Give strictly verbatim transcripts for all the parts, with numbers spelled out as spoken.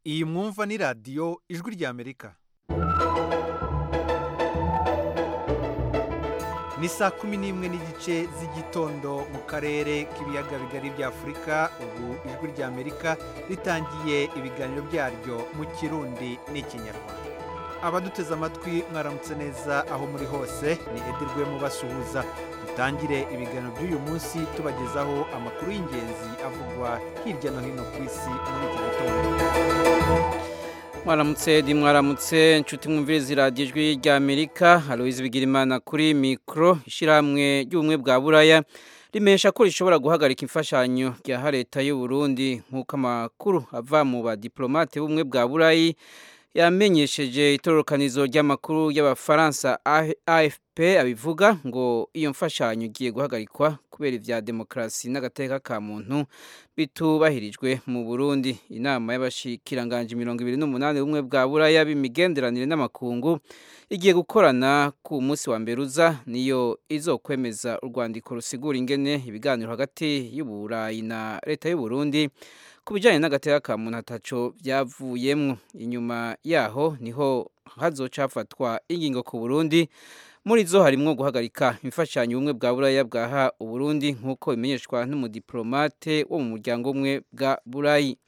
iyi mwumva ni radiyo ijwi ry'Amerika. Ni saa kumi n'imwe n'igice z'igitondo mu karere k'ibiyaga bigari bya Afurika. Ubu ijwi ry'Amerika ritangiye ibiganiro byaryo mu Kirundi n'Ikinyarwanda. Abaduteze amatwi mwaramutse neza aho muri hose, ni Edirwe mubasuhuza. Dutangire ibiganiro by'uyu munsi tubagezaho amakuru y'ingenzi avugwa hirya no hino ku isi muri iki gitondo. Mwaramutse di mwaramutse nshuti mwumviriza radiyo ijwi ry'Amerika. Aloise Bigirimana kuri mikro. Ishiramwe ry'ubumwe bwa Buraya rimesha ko rishobora guhagarika imfashanyo ya leta y'u Burundi nk'uko amakuru ava mu badiplomate b'ubumwe bwa Burayi yamenyesheje itororokanizo ry'amakuru y'abafaransa A F P abivuga ngo iyo mfashanyo igiye guhagarikwa kubera ivya demokrasi n'agateka ka muntu bitubahirijwe mu Burundi. Inama y'abashikiranganje mirongo ibiri n'umunani bumwe bwa Buraya b'imigenderanire n'amakungu igiye gukorana ku munsi wa mberuza, niyo izokwemeza urwandiko rusigura ingene ibiganiro hagati y'u Burayi na leta y'u Burundi kubijanye n'agateka ka muntu ataco byavuyemwo. Inyuma yaho niho hazocafatwa ingingo ku Burundi, muri zo harimwo guhagarika imfashanyo ubumwe bwa Buraya bwaha u Burundi nk'uko bimenyeshwa n'umudiplomate wo mu muryango umwe bwa Burayi.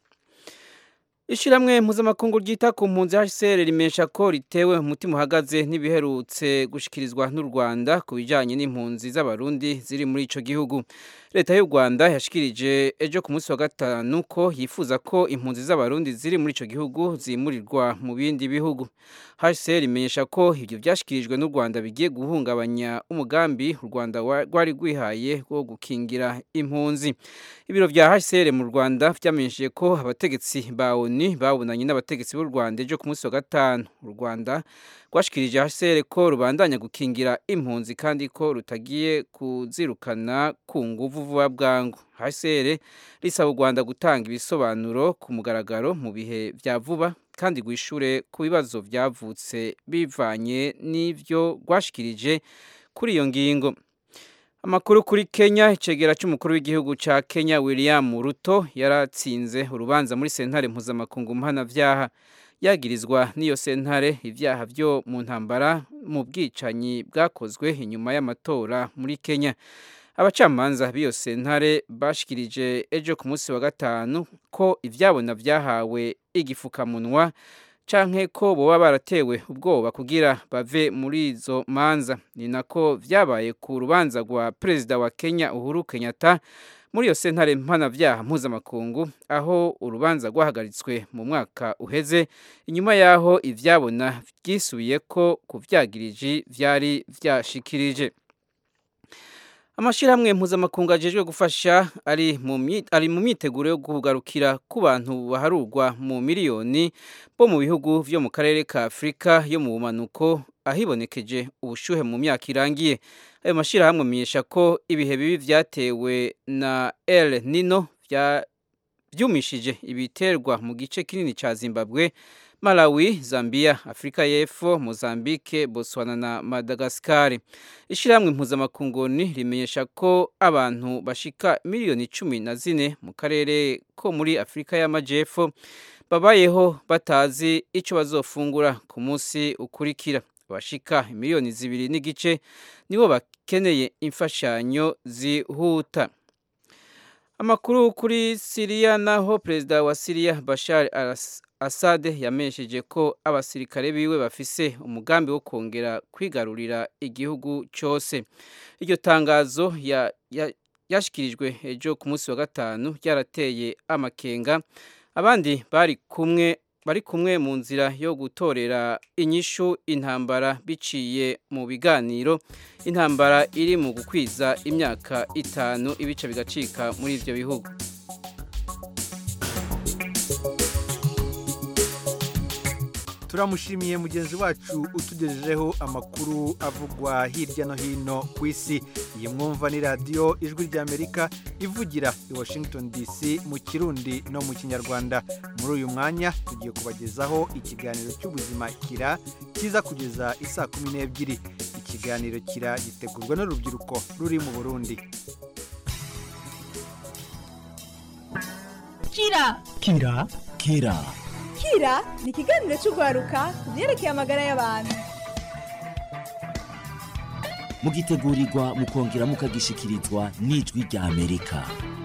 Ishiramwe mpuzamakungu ryita ku mpunzi H C R rimesha ko ritewe umutima uhagaze n'ibiherutse gushikirizwa n'u Rwanda ku bijanye n'impunzi z'abarundi ziri muri ico gihugu. Leta y'u Rwanda yashikirije ejo ku munsi wa gatanu ko yifuza ko impunzi z'abarundi ziri muri ico gihugu zimurirwa mu bindi bihugu. H C R imenyesha ko ivyo vyashikirijwe n'u Rwanda bigiye guhungabanya umugambi u Rwanda rwari rwihaye wo gukingira impunzi. Ibiro vya H C R mu Rwanda vyamenyesheje ko abategetsi ba O N U babonanye n'abategetsi b'u Rwanda ejo ku munsi wa gatanu. U Rwanda rwashikirije H C R ko rubandanya gukingira impunzi kandi ko rutagiye kuzirukana ku nguvu vuba bwangu. H C R risaba u Rwanda gutanga ibisobanuro ku mugaragaro mu bihe vya vuba kandi gwishure ku bibazo vyavutse bivanye n'ivyo rwashikirije kuri iyo ngingo. Amakuru kuri Kenya, icegera cy'umukuru w'igihugu ca Kenya William Ruto yaratsinze urubanza muri sentare mpuzamakungu mpanavyaha. Yagirizwa n'iyo sentare ivyaha vyo mu ntambara mu bwicanyi bwakozwe inyuma y'amatora muri Kenya. Abacamanza b'iyo sentare bashikirije ejo ku munsi wa gatanu ko ivyabona vyahawe igifukamunwa canke ko boba baratewe ubwoba kugira bave muri izo manza. Ni nako vyabaye ku rubanza rwa perezida wa Kenya Uhuru Kenyatta muri iyo sentare mpanavyaha mpuzamakungu, aho urubanza rwahagaritswe mu mwaka uheze inyuma yaho ivyabona vyisubiye ko kuvyagirije vyari vyashikirije. Amashirahamwe mpuzamakungu ajejwe gufasha ari mu ari mu myiteguro yo kugarukira ku bantu baharurwa mu miliyoni bo mu bihugu vyo mu karere ka Afrika yo mu bumanuko ahibonekeje ubushuhe mu myaka irangiye. Ayo mashirahamwe amenyesha ko ibihe bibi vyatewe na El Nino vyumishije ibiterwa mu gice kinini ca Zimbabwe, Malawi, Zambia, Afrika y'Epfo, Mozambique, Botswana na Madagascar. Ishiramwe mpuzamakungu rimenyesha ko abantu bashika miliyoni cumi na zine mu karere ko muri Afrika y'Amajepfo babayeho batazi ico bazofungura ku munsi ukurikira. Bashika miliyoni zibiri n'igice nibo bakeneye imfashanyo zihuta. Amakuru kuri Syria, naho perezida wa Syria Bashar al-Assad yamenyesheje ko abasirikare biwe bafise umugambi wo kongera kwigarurira igihugu cyose. Iryo tangazo ya, ya, yashikirijwe ejo ku munsi wa gatanu ryarateye amakenga abandi bari kumwe bari kumwe mu nzira yo gutorera inyishu intambara biciye mu biganiro. Intambara iri mu gukwiza imyaka itanu ibice bigacika muri ivyo bihugu. Turamushimiye mugenzi wacu utugejejeho amakuru avugwa hirya no hino ku isi. Iyi mwumva ni radiyo ijwi ry'Amerika ivugira i Washington D C mu Kirundi no mu Kinyarwanda. Muri uyu mwanya tugiye kubagezaho ikiganiro cy'ubuzima kira kiza kugeza isaa kumi n'ebyiri. Ikiganiro kira gitegurwa n'urubyiruko ruri mu Burundi. Kira Kira Kira kira ni ikiganiro cy'urwaruka ku byerekeye amagara y'abantu. mugitegurirwa mukongera mukagishikirizwa n'ijwi rya Amerika.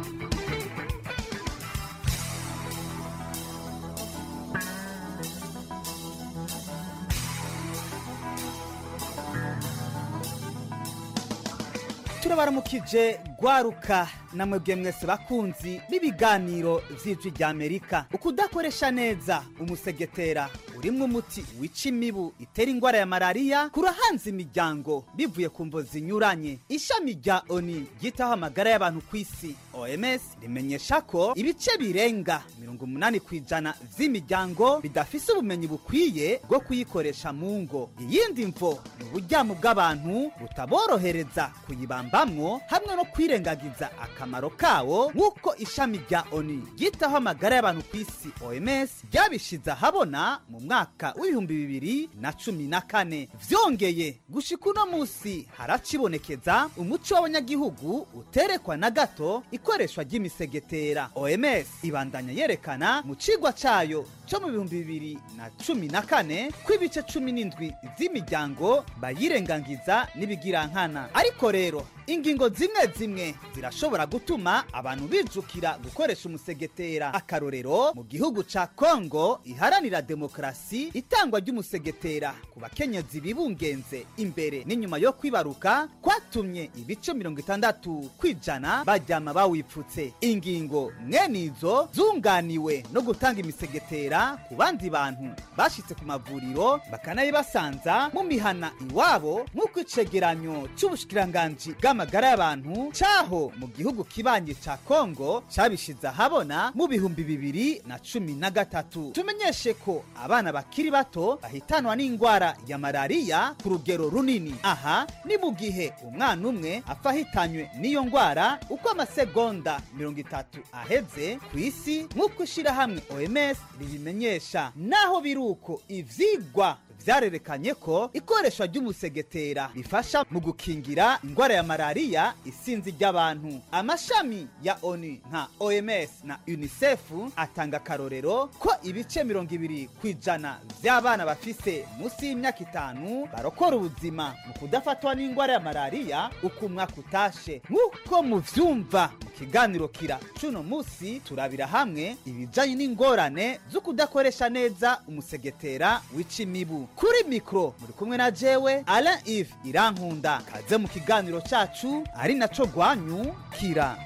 turabaramukije gwaruka namwebwe mwese bakunzi b'ibiganiro vy'ijwi rya Amerika. Ukudakoresha neza umusegetera urimwo umuti wica imibu itera ingwara ya malaria kurahanze imiryango bivuye ku mvo zinyuranye. Ishami rya ONU ryitaho amagara y'abantu kw'isi O M S rimenyesha ko ibice birenga mirongo umunani kw'ijana vy'imiryango bidafise ubumenyi bukwiye bwo kuyikoresha mu ngo. Iyindi mvo ni uburyamu bw'abantu butaborohereza kuyibambamwo hamwe no kwirengagiza akamaro kawo, nk'uko ishami rya ONU ryitaho amagara y'abantu kw'isi O M S ryabishize ahabona mu mwaka w'ibihumbi bibiri na cumi na kane. Vyongeye gushika uno musi haracibonekeza umuco w'abanyagihugu uterekwa na gato ikoreshwa ry'imisegetera. O M S ibandanya yerekana mu cigwa cayo cyo mu bihumbi bibiri na cumi na kane ko ibice cumi n'indwi z'imiryango bayirengangiza n'ibigirankana. Ariko rero ingingo zimwe zimwe zirashobora gutuma abantu bijukira gukoresha umusegetera. Akarorero, mu gihugu ca Kongo iharanira demokrasi, itangwa ry'umusegetera ku bakenyezi bibungenze imbere n'inyuma yo kwibaruka kwatumye ibice mirongo itandatu kw'ijana baryama bawipfutse. Ingingo mwenizo zunganiwe no gutanga imisegetera ku bandi bantu bashitse ku mavuriro bakanayibasanza mu mihana iwabo, nk'uko icegeranyo c'ubushikiranganji bw'amagara y'abantu caho mu gihugu kibanye ca Kongo cabishize ahabona mu bihumbi bibiri na cumi na gatatu. Tumenyeshe ko abana bakiri bato bahitanwa n'ingwara ya malaria ku rugero runini. Aha ni mu gihe umwana umwe apfa ahitanywe n'iyo ngwara uko amasegonda mirongo itatu aheze ku isi, nk'uko ishirahamwe O M S ribimenyesha. Naho biruko ivyigwa vyarerekanye ko ikoreshwa ry'umusegetera bifasha mu gukingira ingwara ya malaria isinzi ry'abantu. Amashami ya ONU nka O M S na UNICEF atanga karorero ko ibice mirongo ibiri kw'ijana vy'abana bafise musi y'imyaka itanu barokora ubuzima mu kudafatwa n'ingwara ya malaria uko umwaka utashe. Nk'uko muvyumva mu kiganiro kira cuno musi, turabira hamwe ibijanye n'ingorane zo kudakoresha neza umusegetera wica imibu. Kuri mikro muri kumwe na jewe Alain Yves Irankunda. Kaze mu kiganiro cacu ari naco gwanyu kira.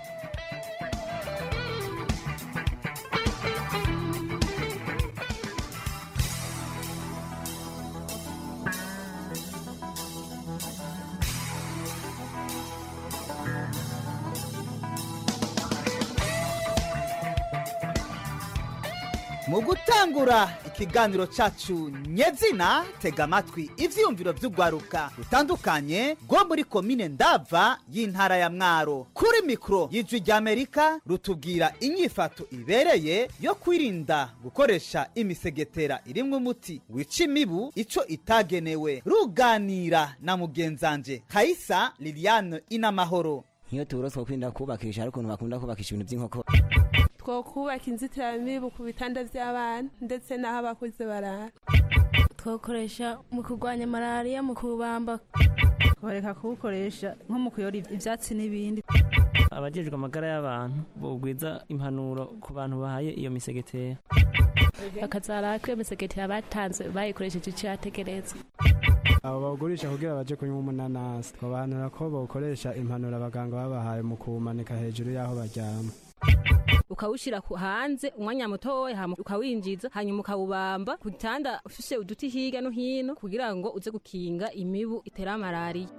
Mu gutangura ikiganiro cacu nyezina, tega amatwi ivyiyumviro vy'ugwaruka rutandukanye rwo muri komine Ndava y'intara ya Mwaro. Kuri mikro y'ijwi rya Amerika rutubwira inyifato ibereye yo kwirinda gukoresha imisegetera irimwo umuti wica imibu ico itagenewe. Ruganira na mugenzanje Kaisa Liliane Inamahoro. Iyo tuburoswa kwirinda kubakisha ariko ukuntu bakunda kubakisha ibintu by'inkoko, two kubaka inzitiramibu ku bitanda by'abana ndetse n'aho abakuze barara. Twokoresha mu kurwanya malaria mu kubamba, tworeka kuwukoresha nko mu kuyora ivyatsi n'ibindi. Abajejwe amagara y'abantu bogwiza impanuro ku bantu bahaye iyo misegetera, bakazara ko iyo misegetera batanze bayikoresheje icyo yategereza. Abo bagurisha kugira baje kunywa umunanasi, twabanura ko bokoresha impanuro abaganga babahaye mu kumanika hejuru y'aho baryama. Ukawushira ku hanze umwanya mutoya hama ukawinjiza, hanyuma ukawubamba ku gitanda ufise uduti hirya no hino kugira ngo uze gukinga imibu itera malaria.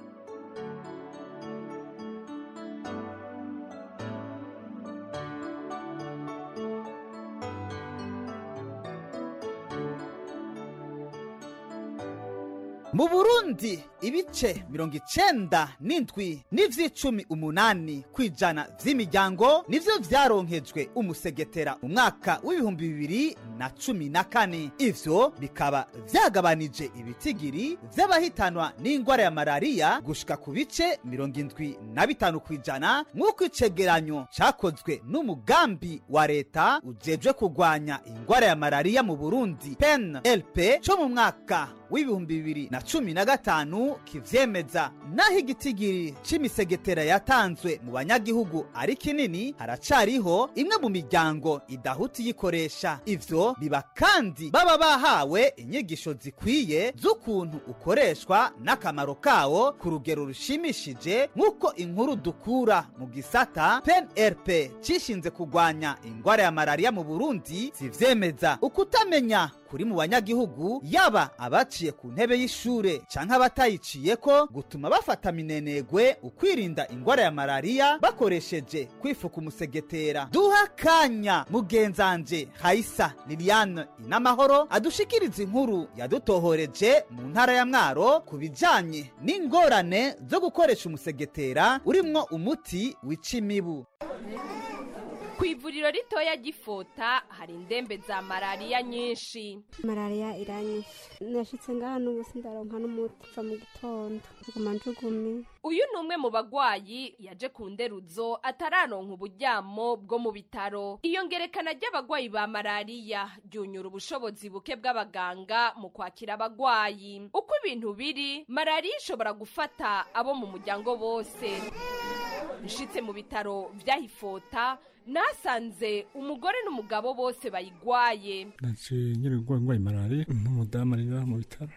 mu Burundi ibice mirongo icenda n'indwi n'ivy'icumi umunani kwijana vy'imiryango nivyo vyaronkejwe umusegetera mu mwaka w'ibihumbi bibiri na cumi na kane. Ivyo bikaba vyagabanije ibitigiri vy'abahitanwa n'ingwara ya malariya gushika ku bice mirongo indwi na bitanu kwijana nk'uko icegeranyo cakozwe n'umugambi wa leta ujejwe kugwanya ingwara ya malariya mu Burundi P N L P co mu mwaka w'ibihumbi bibiri na cumi na gatanu kivyemeza. Naho igitigiri c'imisegetera yatanzwe mu banyagihugu ari kinini, haracariho imwe mu miryango idahuta iyikoresha. Ivyo biba kandi baba bahawe inyigisho zikwiye z'ukuntu ukoreshwa n'akamaro kawo ku rugero rushimishije, nk'uko inkuru dukura mu gisata P N L P cishinze kugwanya ingwara ya malariya mu Burundi zivyemeza. Ukutamenya kuri mu banyagihugu, yaba abaciye ku ntebe y'ishure canke abatayiciyeko, gutuma bafata minenegwe ukwirinda ingwara ya malariya bakoresheje kwifuka umusegetera. Duha kanya mugenzanje Haisa Liliane Inamahoro adushikiriza inkuru yadutohoreje mu ntara ya Mwaro ku bijanye n'ingorane zo gukoresha umusegetera urimwo umuti wica imibu. Kw'ivuriro ritoya Gifota hari indembe za malariya nyinshi. Malariya iranyishe, nashitse ngaha n'ubu sindaronka n'umuti kuva mu gitondo nguma njugumye. Uyu numwe mu bagwayi yaje ku nderuzo atararonka uburyamo bwo mu bitaro. Iyo ngerekana ry'abagwayi ba malariya ryunyura ubushobozi buke bw'abaganga mu kwakira abagwayi. Uko ibintu biri, malariya ishobora gufata abo mu muryango bose. Nshitse mu bitaro vya Gifota nasanze umugore n'umugabo bose bayigwaye. Nace nyiri ngwaye malariya n'umudamu ari mu bitaro.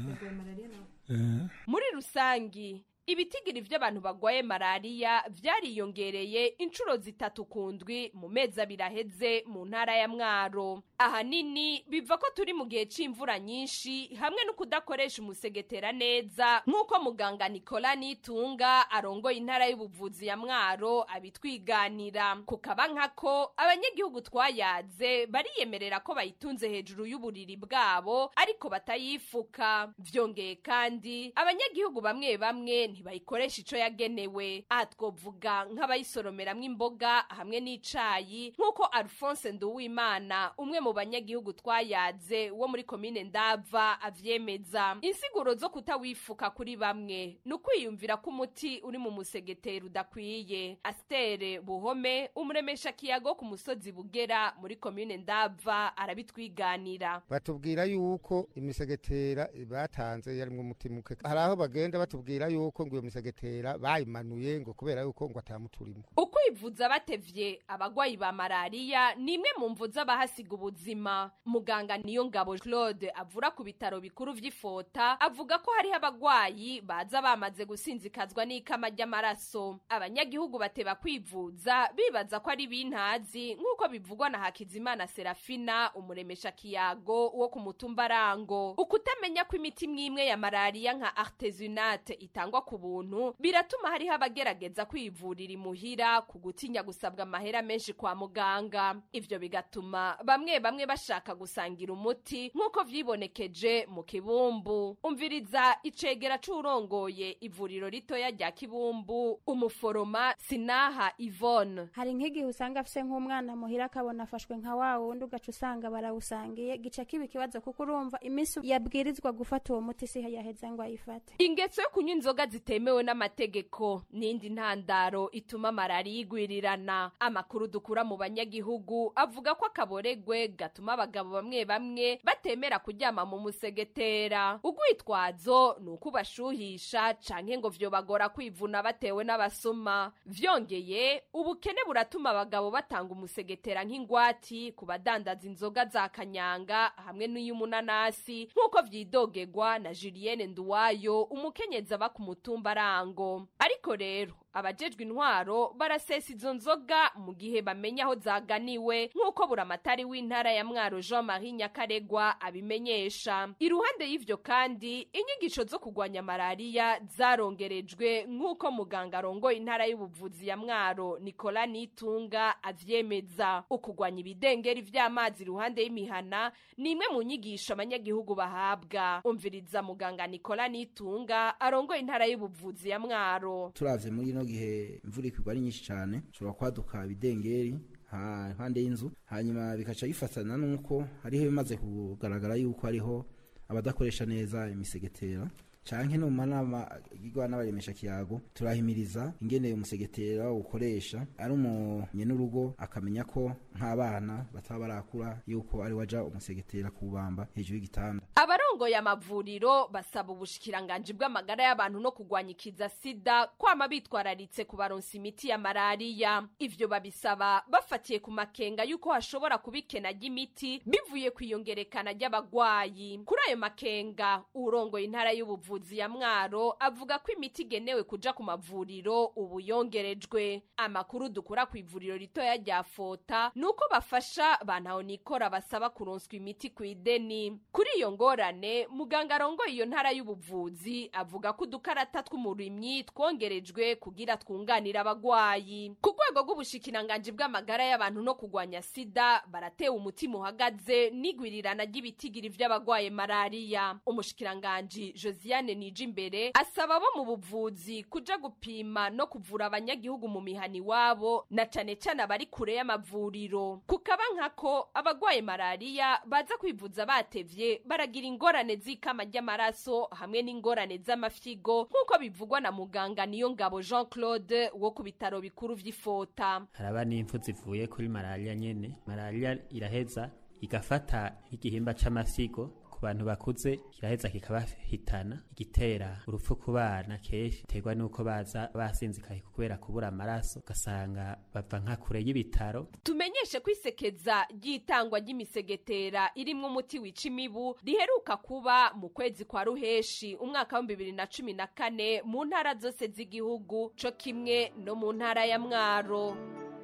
Muri rusangi ibitigiri vy'abantu bagwaye malariya vyariyongereye incuro zitatu kundwi mu mezi abiri aheze mu ntara ya Mwaro. Ahanini biva ko turi mu gihe c'imvura nyinshi hamwe no kudakoresha umusegetera neza, nk'uko muganga Nicola Nitunga arongoye intara y'ubuvuzi ya Mwaro abitwiganira. Kukaba nkako abanyagihugu twayaze bariyemerera ko bayitunze hejuru y'uburiri bwabo ariko batayifuka. Vyongeye kandi abanyagihugu bamwe bamwe ntibayikoresha ico yagenewe. Aha twovuga nk'abayisoromeramwo imboga hamwe n'icayi, nk'uko Alphonse Nduwimana umwe mu banyagihugu twayaze wo muri komine Ndava avyemeza. Insiguro zo kutawifuka kuri bamwe nukwiyumvira ko umuti uri mu musegetera udakwiye. Astere Buhome umuremesha kiyago ku musozi Bugera muri komine Ndava arabitwiganira. Batubwira yuko imisegetera batanze yarimwe umuti muke. Haraho bagenda batubwira yuko ngo iyo misegetera bayimanuye ngo kubera yuko ngo atamuturimo. Ukwivuza batevye abagwayi ba malariya nimwe mu mvu z'abahasiga ubuzima. Muganga Niyongabo Claude avura ku bitaro bikuru vy'Ifota avuga ko hari abagwayi baza bamaze gusinzikazwa n'ikama ry'amaraso. Abanyagihugu bateba kwivuza bibaza ko ari bintazi, nk'uko bivugwa na Hakizimana Serafina umuremesha kiyago wo ku mutumba Rango. Ukutamenya ko imiti mwimwe ya malariya nka artesunate itangwa ku buntu biratuma hari abagerageza kwivurira imuhira ku gutinya gusabwa amahera menshi kwa muganga. Ivyo bigatuma bamwe bamwe bashaka gusangira umuti, nk'uko vyibonekeje mu Kibumbu. Umviriza icegera c'urongoye ivuriro ritoya rya Kibumbu, umuforoma Sinaha Yvonne. Hari nk'igihe usanga afise nk'umwana muhira akabona afashwe nka wa wundi ugaca usanga barawusangiye, gica kiba ikibazo kuko urumva imisi yabwirizwa gufata uwo muti si yaheza ngo ayifate. Ingeso yo kunywa inzoga zitemewe n'amategeko n'indi ntandaro ituma malariya igwirirana. Amakuru dukura mu banyagihugu avuga ko akaboregwe gatuma abagabo bamwe bamwe batemera kuryama mu musegetera. Ugwitwazo nuko bashuhisha canke ngo vyo bagora kwivuna batewe n'abasuma. Vyongeye ubukene buratuma abagabo batanga umusegetera nk'ingwati ku badandaza inzoga za kanyanga hamwe n'iy'umunanasi, nk'uko vyidogegwa na Julienne Nduwayo umukenyezi aba ku mutumba Rango. Ariko rero abajejwe intwaro barasesa izo nzoga mu gihe bamenya aho zaganiwe nk'uko buramatari w'intara ya Mwaro Jean Marie Nyakaregwa abimenyesha. Iruhande y'ivyo kandi inyigisho zo kugwanya malaria zarongerejwe nk'uko muganga arongoye intara y'ubuvuzi ya Mwaro Nicolas Nitunga avyemeza. Ukugwanya ibidengeri vy'amazi iruhande y'imihana ni imwe mu nyigisho abanyagihugu bahabwa. Umviriza muganga Nicolas Nitunga arongoye intara y'ubuvuzi ya Mwaro. Turavye muri no gihe imvura ikigwa ari nyinshi cyane ushobora kwaduka ibidengeri hande y'inzu hanyuma bikaca bifatana nuko hariho bimaze kugaragara yuko hariho abadakoresha neza imisegetera canke no manama igwa n'abaremesha kiyago turahimiriza ingene umusegetera ukoresha ari umunye n'urugo akamenya ko nk'abana bataba barakura yuko ari waja umusegetera kubamba hejuru y'igitanda. Abarongoye amavuriro basaba ubushikiranganje bw'amagara y'abantu no kugwanyikiza sida kwama bitwararitse kubaronsa imiti ya malaria. Ivyo babisaba bafatiye ku makenga yuko hashobora kubikena ry'imiti bivuye kwiyongerekana ry'abagwayi. Kuri ayo makenga urongoye intara y'ubuvuzi ya Mwaro avuga ko imiti igenewe kuja ku mavuriro ubu yongerejwe. Amakuru dukura ku ivuriro ritoya rya Fota nuko bafasha bantaho nikora basaba kuronswa imiti ku ideni. Kuri iyo ngorane muganga arongoye iyo ntara y'ubuvuzi avuga ko udukarata tw'umurimyi twongerejwe kugira twunganira abagwayi. Ku rwego rw'ubushikiranganje bw'amagara y'abantu no kugwanya sida baratewe umutima uhagaze n'igwirirana ry'ibitigiri vy'abagwaye malaria. Umushikiranganje Josiane Nijimbere asaba bo mu buvuzi kuja gupima no kuvura abanyagihugu mu mihani wabo na cane cane abari kure y'amavuriro. Kukaba nkako abagwaye malaria baza kwivuza batevye baragira ingorane z'ikama ry'amaraso hamwe n'ingorane z'amafyigo nk'uko bivugwa na muganga niyo ngabo Jean Claude wo ku bitaro bikuru vy'Ifota. Haraba n'impfu zivuye kuri malaria nyene. Malaria iraheza igafata igihimba c'amafyigo abantu bakuze kiraheza kikabahitana igitera urupfu ku bana keshi terwa nuko baza basinzikaye kubera kubura amaraso gasanga bava nka kure y'ibitaro. Tumenyeshe kwisekeza ryitangwa ry'imisegetera irimwe umuti wica imibu riheruka kuba mu kwezi kwa Ruheshi umwaka wa bibiri na cumi na kane mu ntara zose z'igihugu co kimwe no mu ntara ya Mwaro.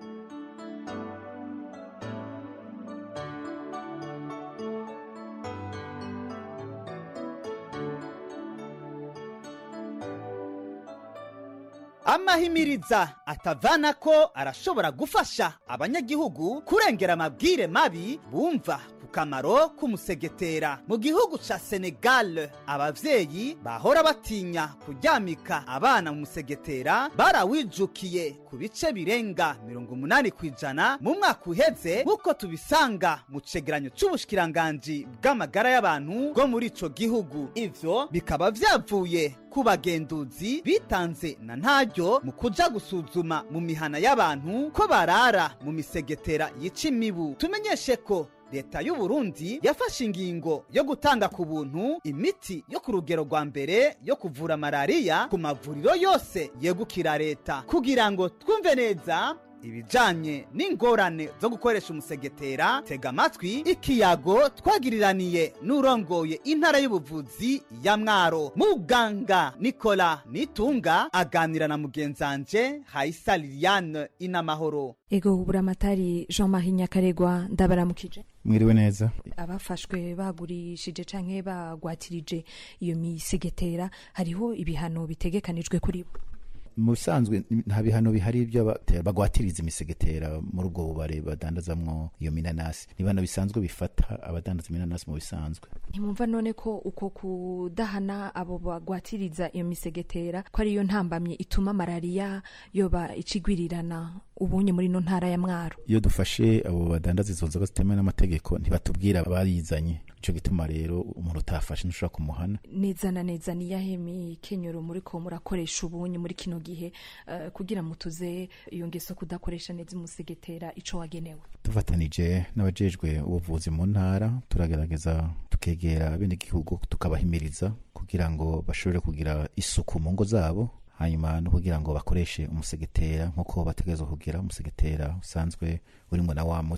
Amahimiriza atavana ko arashobora gufasha abanyagihugu kurengera amabwire mabi bumva ku kamaro k'umusegetera. Mu gihugu ca Senegal abavyeyi bahora batinya kuryamika abana mu musegetera barawijukiye ku bice birenga mirongo umunani kw'ijana mu mwaka uheze nk'uko tubisanga mu cegeranyo c'ubushikiranganje bw'amagara y'abantu bwo muri ico gihugu. Ivyo bikaba vyavuye ku bagenduzi bitanze na ntaryo mu kuja gusuzuma mu mihana y'abantu ko barara mu misegetera yica imibu. Tumenyeshe ko leta y'u Burundi yafashe ingingo yo gutanga ku buntu imiti yo ku rugero rwa mbere yo kuvura malaria ku mavuriro yose yegukira leta kugira ngo twumve neza ibijanye n'ingorane zo gukoresha umusegetera. Tega amatwi ikiyago twagiriraniye n'urongoye intara y'ubuvuzi ya Mwaro muganga Nicolas Nitunga aganira na mugenzanje Haisa Liliane Inamahoro. Ego buramatari Jean Marie Nyakaregwa ndabaramukije. Mwiriwe neza. Abafashwe bagurishije canke bagwatirije iyo misegetera hariho ibihano bitegekanijwe kuri bo? Mu bisanzwe nta bihano bihari ibyo bagwatiriza imisegetera muri ubwo bubare badandazamwo iyo minanasi. Nibana bisanzwe bifata abadandaza iminanasi mu bisanzwe. Ntimumva none ko uko kudahana abo bagwatiriza iyo misegetera ko ariyo ntambamye ituma malaria yoba icigwirirana ubunye muri no ntara ya Mwaro? Iyo dufashe abo badandaza izo nzoga zitemewe n'amategeko ntibatubwira abayizanye, ico gituma rero umuntu utafashe ntushobora kumuhana. Neza na neza ni yahemi kenyero muri ko murakoresha ubunye muri kino gihe uh, kugira mutuze iyo ngeso kudakoresha neza umusegetera ico wagenewe? Tufatanije n'abajejwe ubuvuzi mu ntara turagerageza tukegera bene gihugu tukabahimiriza kugira ngo bashobore kugira isuku mu ngo zabo, hanyuma no kugira ngo bakoreshe umusegetera nkuko bategezwe kugira umusegetera usanzwe urimo na wa muti.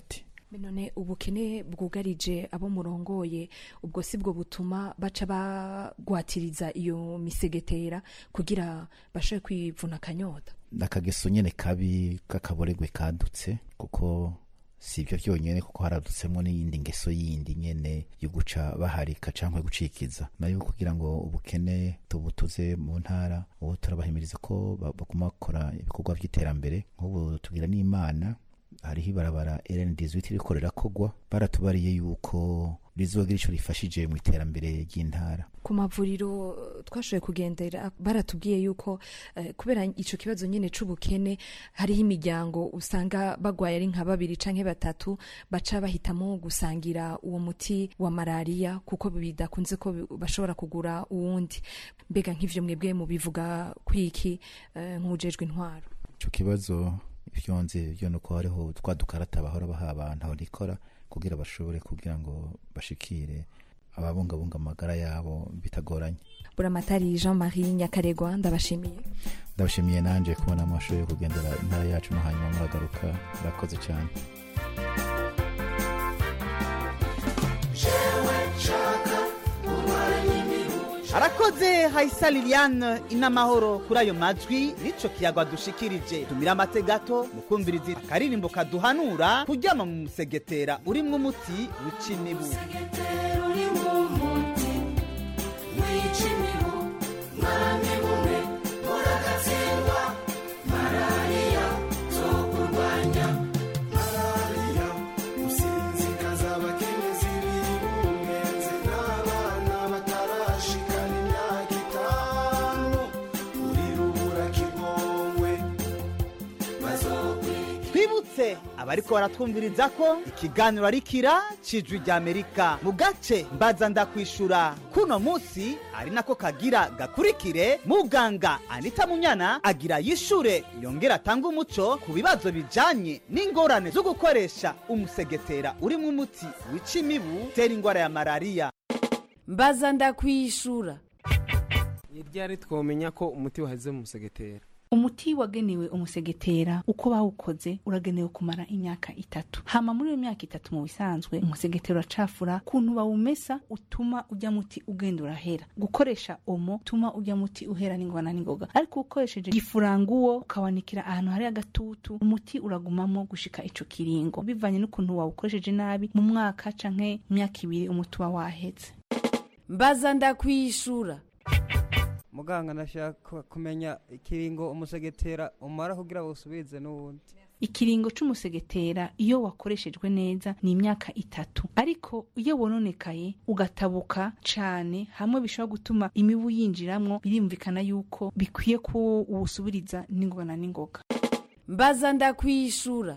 none ubukene bwugarije abo murongoye ubwo si bwo butuma baca bagwatiriza iyo misegetera kugira bashobore kwivuna akanyota nakageso nyene kabi kakaboregwe kadutse kuko si ibyo byonyine kuko haradutsemwo n'iyindi ngeso yindi nyene yo guca baharika canke gucikiza nayo kugira ngo ubukene tubutuze mu ntara ubu turabahimiriza ko baguma bakora ibikorwa by'iterambere nk'ubu tugira n'Imana hariho ibarabara R N dix-huit rikorera kogwa baratubariye yuko rizogira ico rifashije mu iterambere ry'intara ku mavuriro twashoboye kugendera baratubwiye yuko eh, kubera ico kibazo nyene c'ubukene hariho imiryango usanga bagwaye ari nka babiri canke batatu baca bahitamo gusangira uwo muti wa malaria kuko bidakunze ko bashobora kugura uwundi mbega nk'ivyo mwebwe mu bivuga kwiki eh, nk'ujejwe intwaro ico kibazo ivyonze byo nuko hariho twadukarata bahora baha abantu aho nikora kugira bashobore kugira ngo bashikire ababungabunga amagara yabo bitagoranye. Buramatari Jean-Marie Nyakaregwa ndabashimiye. Ndabashimiye nanje kubona amashoye kugendera intara yacu no hanyuma muragaruka murakoze cyane. Arakoze Haisa Liliane inamahoro kuri ayo majwi nico kiyagwa dushikirije tumira amategato mukumviriza akaririmbo kaduhanura kujyama mu musegetera urimwe umuti w'icimibu abariko baratwumviriza ko ikiganiro ari kira cijwi rya Amerika mu gace mbaza ndakwishura kuno musi ari nako kagira gakurikire muganga Anita Munyana agira yishure yongera tanga umuco ku bibazo bijanye n'ingorane zo gukoresha umusegetera urimwe umuti w'icimibu tera ingwara ya malaria. Mbaza ndakwishura iryari twomenya ko umuti wahaze mu musegetera. Umuti wagenewe umusegetera uko bawukoze uragenewe kumara imyaka itatu. Hama muri iyo myaka itatu mu bisanzwe umusegetera uracafura kuntu bawumesa utuma ujya muti ugenda urahera. Gukoresha omo tuma ujya muti uhera n'ingwana n'ingoga. Ariko ukoresheje gifuranguwo ukawanikira ahantu hari agatutu umuti uragumamo gushika ico kiringo. Bivanye n'ukuntu wawukoresheje nabi mu mwaka canke imyaka ibiri umuti wa waheze. Mbaza ndakwishura Muganga nashaka kumenya ikiringo umusegetera umara kugira usubize n'ubundi. Ikiringo c'umusegetera iyo wakoreshejwe neza ni imyaka itatu. Ariko iyo wononekaye ugatabuka cane hamwe bishobora gutuma imibu yinjiramwo birimvikana yuko bikwiye ko uwusubiriza n'ingona n'ingoga. Mbaza ndakwishura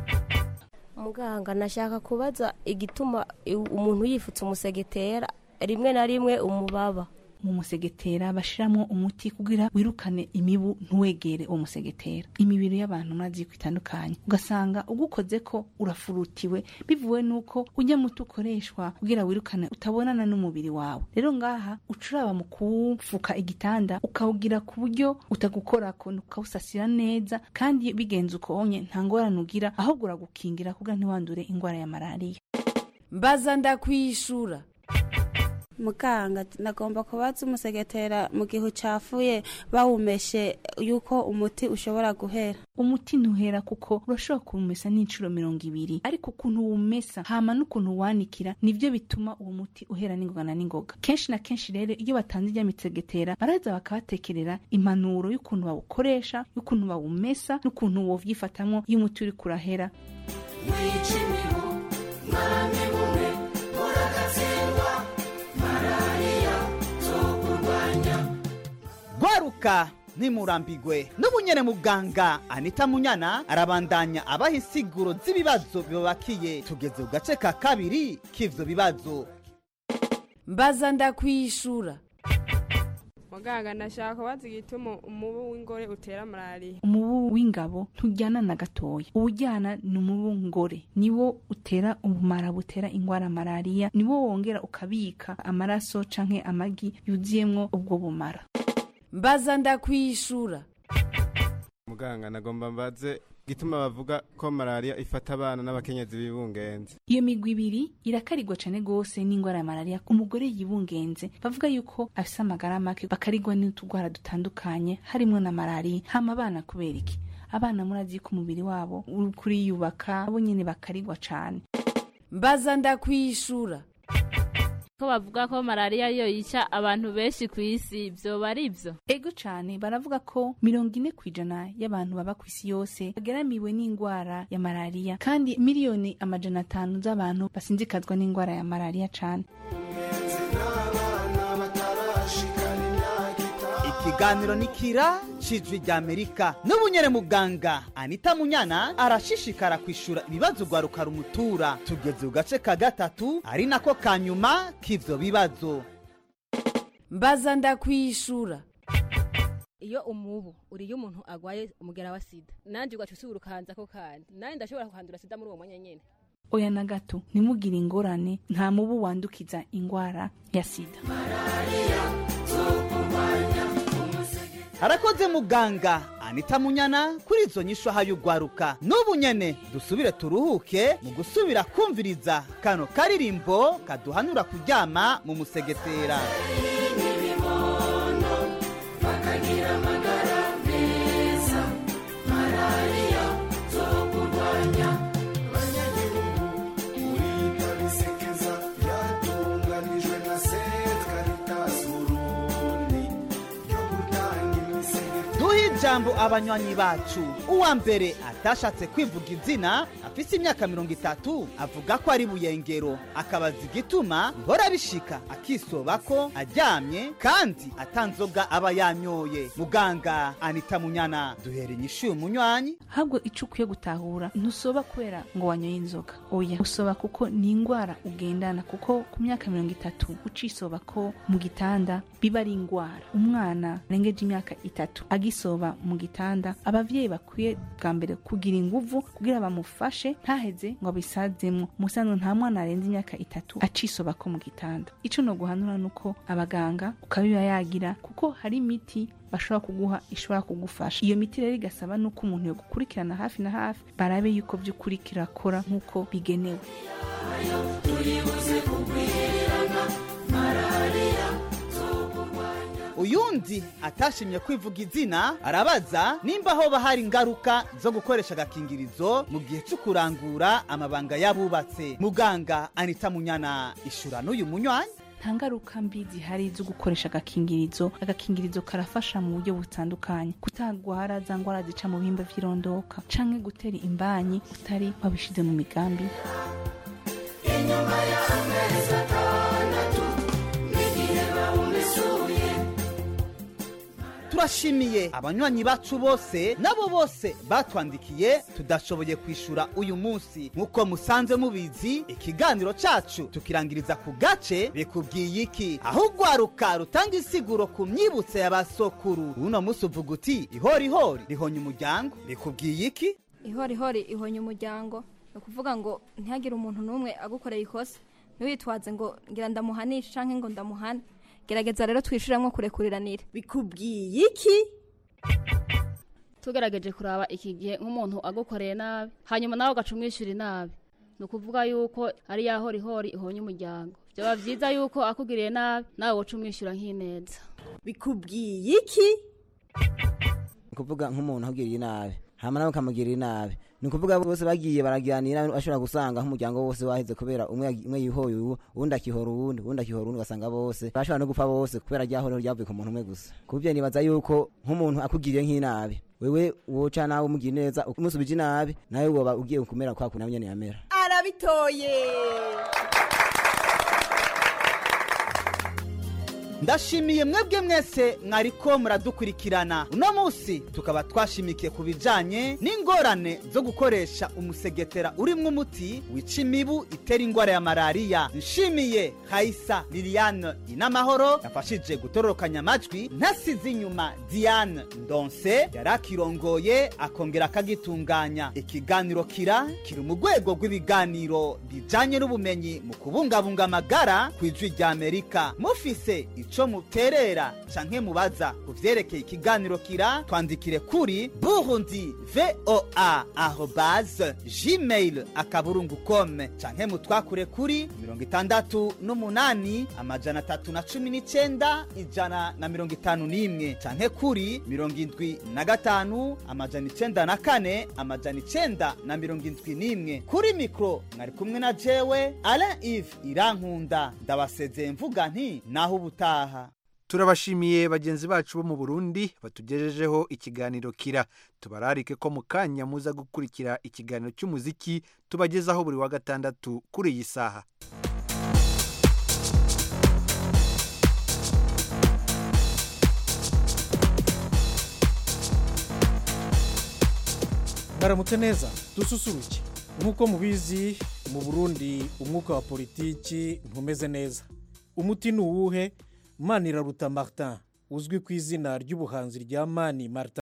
Muganga nashaka kubaza igituma umuntu yifutse umusegetera rimwe na rimwe umubaba. Mu musegetera bashiramo umuti kugira wirukane imibu ntuwegere uwo musegetera. Imibiri y'abantu murazi kwitandukanye ugasanga ugukoze ko urafurutiwe bivuwe nuko ujya muti ukoreshwa kugira wirukane utabonana n'umubiri wawe. Rero ngaha ucuraba mu kufuka igitanda ukawugira ku buryo utagukorako ukawusasira neza kandi bigenze uko onye nta ngorane ugira ahubwo uragukingira kugira ntiwandure ingwara ya malaria. Mbaza ndakwishura Muganga nagomba kubaza umusegetera mu gihe ucafuye bawumeshe yuko umuti ushobora guhera. Umuti ntuhera kuko urashobora kumesa n'incuro mirongo ibiri ariko ukuntu wumesa hama n'ukuntu wanikira nivyo bituma uwo muti uhera n'ingogana n'ingoga. Kenshi na kenshi rero iyo batanze ijya mitsegetera baraza bakabatekerera impanuro y'ukuntu bawukoresha y'ukuntu bawumesa n'ukuntu wovyifatamwo iyo umuti uri kurahera. Gwaruka ntimurambigwe n'ubunyene muganga Anita Munyana arabandanya abaha insiguro z'ibibazo bibabakiye. Tugeze ku gace ka kabiri k'ivyo bibazo. Mbaza ndakwishura Muganga nashaka kubaza igituma umubu w'ingore utera malaria. Umubu w'ingabo ntujyana na gatoya. Uwujyana ni umubu ngore. Niwo utera ubumara butera ingwara malaria. Niwo wongera ukabika amaraso canke amagi yuziyemwo ubwo bumara. Mbaza ndakwishura Muganga nagomba mbaze gituma bavuga ko malaria ifata abana n'abakenyezi bibungenze. Iyo migwi ibiri irakarigwa cane gose n'ingwara ya malaria. Umugore yibungenze bavuga yuko afise amagara make, bakarigwa n'utugwara dutandukanye harimwo na malaria. Hama abana kubera iki? Abana murazi ko umubiri wabo uri kuriyubaka, abo nyene bakarigwa cane. Mbaza ndakwishura. Ko bavuga ko malaria yo yica abantu benshi ku isi, byo bari byo? Ego cane, baravuga ko mirongo ine kwijana y'abantu baba ku isi yose bageramiwe n'ingwara ya malaria, kandi miliyoni amajana atanu z'abantu basinzikazwa n'ingwara ya malaria cane. Ikiganiro nikira cijwi rya Amerika. N'ubunyere muganga Anita Munyana arashishikara kwishura ibibazo gwaruka rumutura. Tugeze ugace ka gatatu ari nako kanyuma k'ivyo bibazo. Mbaza ndakwishura. Iyo umubu uriye umuntu agwaye umugera wa sida, nanje ugaca usuburukanza ko kandi nanje ndashobora kuhandura sida muri uwo mwanya nyene. Oya na gato, nimugire ingorane, nta mubu wandukiza ingwara ya sida. Harakoze muganga Anita Munyana kuri izo nyisho hayugwaruka. N'ubu nyene dusubire turuhuke mu gusubira kumviriza kano karirimbo kaduhanura kuryama mu musegetera. Jambo abanywanyi bacu. Uwa mbere atashatse kwivuga izina afise imyaka mirongo itatu avuga ko ari buyengero, akabaza igituma bihora bishika akisoba ko aryamye kandi atanzoga aba yanyoye. Muganga Anita Munyana duhere inyishu umunywanyi. Habwo icukuye gutahura ntusoba kwera ngo wanyoye inzoga. Oya, usoba kuko ni ingwara ugendana, kuko ku myaka mirongo itatu ucisoba ko mu gitanda biba ari ingwara. Umwana rengeje imyaka itatu agisoba mu gitanda, abavyeyi bakwiye bwa mbere kugira inguvu kugira bamufashe ntaheze ngo abisazemwo. Musano nta mwana arenze imyaka itatu acisoba ko mu gitanda. Ico no guhanura nuko abaganga ukabiba yagira, kuko hari imiti bashobora kuguha ishobora kugufasha. Iyo miti rero igasaba nuko umuntu yo gukurikirana hafi na hafi, barabe yuko by'ukuri kirakora nkuko bigenewe. Uyundi atashimye kwivuga izina arabaza nimba ho bahari ingaruka zo gukoresha agakingirizo mu gihe cyo kurangura amabanga yabubatse. Muganga Anita Munyana ishura n'uyu munywanyi. Nta ngaruka mbi zihari zo gukoresha agakingirizo. Agakingirizo karafasha mu buryo butandukanye, kutagwara za ngwara zica mu bihimba vy'irondoka canke gutera imbanyi utari wabishize mu migambi. Inyuma y'amezi atandatu n'igihe bawumesuye. Turashimiye abanywanyi bacu bose nabo bose batwandikiye tudashoboye kwishura uyu munsi. Nkuko musanze mubizi, ikiganiro cacu tukirangiriza ku gace Bikubwiye iki, aho gwaruka rutanga isiguro ku myibutse y'abasokuru. Uno musi uvuga uti ihori hori rihonya umuryango. Bikubwiye iki? Ihori hori ihonya umuryango, no kuvuga ngo ntihagire umuntu numwe agukoreye ikosa, ntiwitwaze ngo ngira ndamuhanisha canke ngo ndamuhana. Gerageza rero twishuramwo kurekuriranira. Bikubwiye iki? Tugerageje kuraba iki gihe nk'umuntu agukoreye nabi hanyuma nawe ugacumwishura nabi, no kuvuga yuko ari yaho rihori ihonye umuryango. Byaba vyiza yuko akugiriye nabi nawe wocumwishura nk'ineza. Bikubwiye iki? Kuvuga nk'umuntu agiriye nabi hama nawe kamugiriye nabi, ni kuvuga bose bagiye baragiranira, ashobora gusanga nk'umuryango wose waheze kubera umwe umwe yihoye uwo undi akihora uwundi undi akihora uwundi, basanga bose bashobora no gupfa bose kubera ryahoro ryavuye ku muntu umwe gusa. Kubyo nibaza yuko nk'umuntu akugiriye nk'inabi, wewe woca nawe umugira neza umusubije nabi, nawe woba ugiye kumera kwa kunamye ne yamera. Arabitoye. Ndashimiye mwebwe mwese mwariko muradukurikirana. Uno musi tukaba twashimikiye kubijanye n'ingorane zo gukoresha umusegetera urimwe umuti wica imibu itera ingwara ya malaria. Nshimiye Kaisa Liliane Inamahoro yafashije gutororokanya amajwi, ntasize inyuma Diane Ndonse yarakirongoye akongera akagitunganya. Ikiganiro kira kiri mu rwego rw'ibiganiro bijanye n'ubumenyi mu kubungabunga amagara kw'ijwi rya Amerika. Mufise ico muterera canke mubaza kuvyerekeye ikiganiro kira twandikire kuri burundi voa arobase gmail akaburungu com canke mutwakure kuri mirongo itandatu n'umunani amajana atatu na cumi n'icenda ijana na mirongo itanu n'imwe canke kuri mirongo indwi na gatanu amajana icenda na kane amajana icenda na mirongo indwi n'imwe. Kuri mikro mwari kumwe na jewe Alain Yves Irankunda ndabasezeye mvuga nti naho ubutaha. Turabashimiye bagenzi bacu bo mu Burundi batugejejeho ikiganiro kira. Tubararike ko mukanya muza gukurikira ikiganiro cy'umuziki tubagezaho buri wa gatandatu kuri iyi saha. Baramutse neza dususuruke. Nkuko mubizi mu Burundi umwuka wa politiki ntumeze neza. Umuti ni uwuhe? Maniraruta Martin uzwi ku izina ry'ubuhanzi rya Mani Martin